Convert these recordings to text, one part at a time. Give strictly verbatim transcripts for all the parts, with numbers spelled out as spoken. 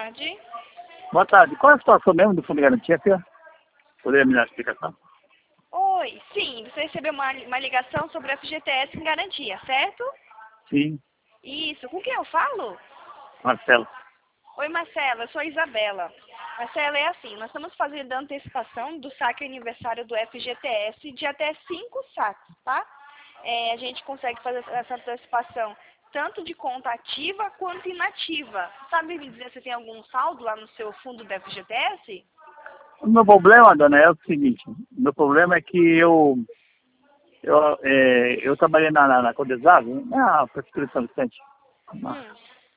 tarde. Boa tarde. Qual é a situação mesmo do Fundo de Garantia, filha? Poderia me dar a explicação? Oi, sim, você recebeu uma, uma ligação sobre o F G T S em garantia, certo? Sim, Isso, com quem eu falo? Marcelo. Oi, Marcela, eu sou a Isabela. Marcela, é assim, nós estamos fazendo a antecipação do saque aniversário do F G T S de até cinco saques, tá? É, a gente consegue fazer essa antecipação tanto de conta ativa quanto inativa. Sabe me dizer se tem algum saldo lá no seu fundo do F G T S? O meu problema, dona, é o seguinte. O meu problema é que eu eu, é, eu trabalhei na, na, na Codesave, na Prefeitura de São Vicente. Hum.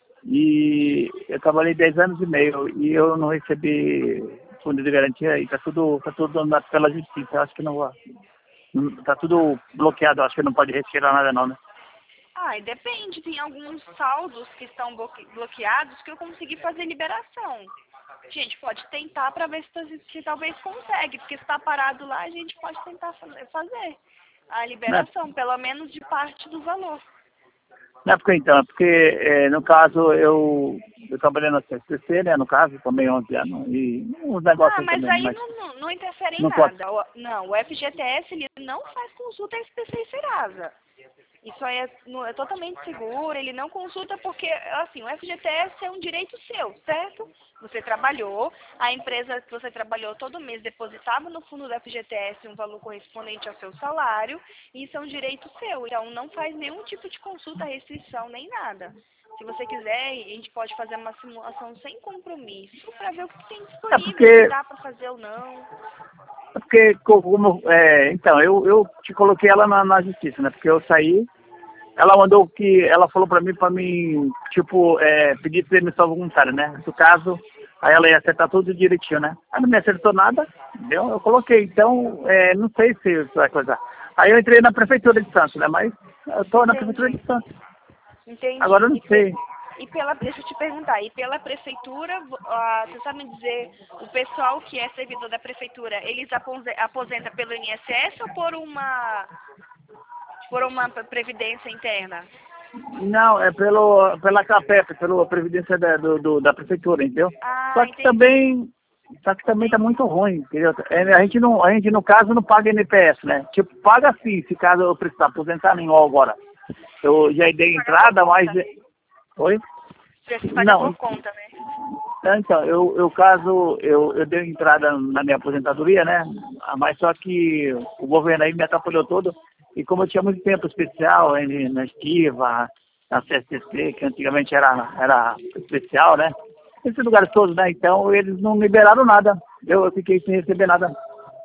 E eu trabalhei dez anos e meio e eu não recebi fundo de garantia e está tudo, tá tudo andado pela justiça. Eu acho que não vai. Está tudo bloqueado, eu acho que não pode retirar nada não, né? Ah, e depende, tem alguns saldos que estão bloque- bloqueados que eu consegui fazer liberação. A gente pode tentar para ver se, tá- se talvez consegue, porque se está parado lá, a gente pode tentar fa- fazer a Né? liberação, pelo menos de parte do valor. Não é porque então, é porque é, no caso eu, eu trabalhei na C S C, né, no caso, também onze anos, e uns Ah, negócios mas também, aí mas não, não, não interfere em não pode. nada. O- Não, o F G T S ele não faz consulta especial em Serasa. Isso aí é, no- é totalmente seguro, ele não consulta porque, assim, o F G T S é um direito seu, certo? Você trabalhou, a empresa que você trabalhou todo mês depositava no fundo do F G T S um valor correspondente ao seu salário, e isso é um direito seu, então não faz nenhum tipo de consulta, restrição, nem nada. Se você quiser, a gente pode fazer uma simulação sem compromisso para ver o que tem É disponível, se porque, dá para fazer ou não. é porque como, é, então, eu, eu te coloquei ela na, na justiça, né, porque eu saí, ela mandou que, ela falou pra mim, pra mim, tipo, é, pedir demissão voluntária, né, no caso, aí ela ia acertar tudo direitinho, né, aí não me acertou nada, entendeu? Eu coloquei, então, é, não sei se isso vai coisar. Aí eu entrei na prefeitura de Santos, né, mas eu tô na prefeitura Entendi, de Santos, agora entendi. eu não E, pe- sei. e pela, deixa eu te perguntar, e pela prefeitura, vo- ah, você sabe me dizer, o pessoal que é servidor da prefeitura, eles apose- aposenta pelo I N S S ou por uma, por uma previdência interna? Não, é pelo, pela CAPEP, pela Previdência da, do, do- da Prefeitura, entendeu? Ah, Só que entendi, também, só que também tá entendi. muito ruim, entendeu? É, a gente não, a gente no caso não paga N P S, né? Tipo, paga sim, se caso eu precisar aposentar em agora. Eu já dei Paga por entrada, mas... conta. Oi? Você paga Não, por conta, né? então, eu, eu caso, eu, eu dei entrada na minha aposentadoria, né? Ah, mas só que o governo aí me atrapalhou todo. E como eu tinha muito tempo especial em- na estiva, na C S C, que antigamente era, era especial, né? Esses lugares todos, né? Então eles não liberaram nada. Eu, eu fiquei sem receber nada.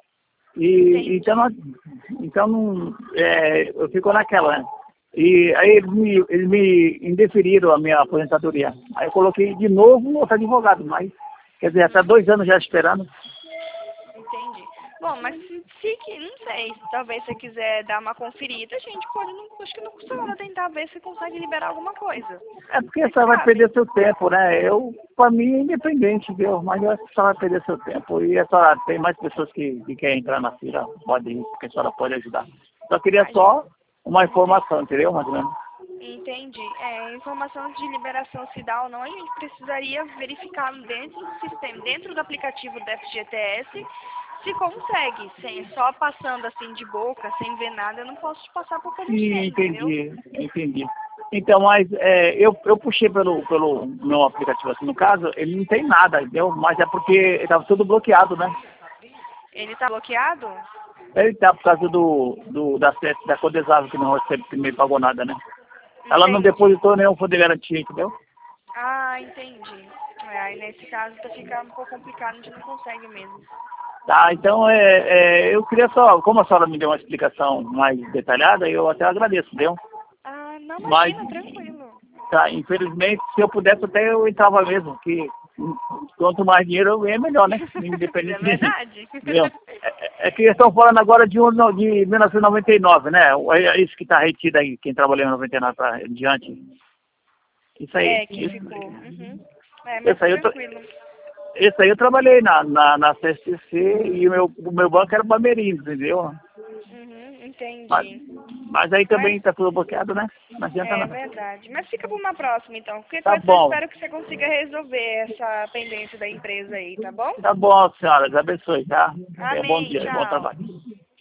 E então, Entendi. nós- então não, é, eu fico naquela, né? E aí eles me, eles me indeferiram a minha aposentadoria. Aí eu coloquei de novo outro advogado, mas quer dizer, até Hum. dois anos já esperando. Entendi. Bom, mas se, se que, não sei, talvez você quiser dar uma conferida, a gente pode, não, acho que não custa nada tentar ver se consegue liberar alguma coisa. É porque Você você vai sabe. perder seu tempo, né? Eu, pra mim, é independente, viu? Mas eu acho que você vai perder seu tempo. E a senhora tem mais pessoas que, que querem entrar na fila, pode ir, porque a senhora pode ajudar. Só queria A gente, só uma informação, entendeu, mais ou menos? entendi. É, informação de liberação se dá ou não, a gente precisaria verificar dentro do sistema, dentro do aplicativo do F G T S, se consegue. Sem, só passando assim de boca, sem ver nada, eu não posso te passar por Sim, ninguém, entendeu? entendi, entendi. Então, mas é, eu, eu puxei pelo, pelo meu aplicativo, assim, no caso, ele não tem nada, entendeu? Mas é porque estava tudo bloqueado, né? Ele tá bloqueado? Ele tá por causa do, do da, C S da Codesave, que não recebe, que nem pagou nada, né? Ela não Entendi. depositou nenhum fundo de garantia, entendeu? Ah, entendi. É, aí nesse caso tá ficando um pouco complicado, a gente não consegue mesmo. Tá, então é, é, eu queria só, como a senhora me deu uma explicação mais detalhada, eu até agradeço, entendeu? Ah, não, Mas, imagina, tranquilo. tá, infelizmente, se eu pudesse até eu entrava mesmo, que hum, quanto mais dinheiro eu ganho, melhor, né? Isso é Independente de, verdade. entendeu? É, é que eles estão falando agora de, um, no- de mil novecentos e noventa e nove, né? É isso que está retido aí, quem trabalhou em noventa e nove para diante. Isso aí, É, que isso, ficou. Uhum. É, mas isso aí eu tô, tranquilo. esse aí eu trabalhei na, na, na C S C e o meu, o meu banco era Bameirinhos, entendeu? Uhum, Entendi. Mas, mas aí também Mas- tá tudo bloqueado, né? Não adianta É nada. verdade. Mas fica para uma próxima, então. Porque Tá eu bom. espero que você consiga resolver essa pendência da empresa aí, tá bom? Tá bom, senhora. Deus abençoe, tá? É, bom Amém. dia, bom Tchau. trabalho.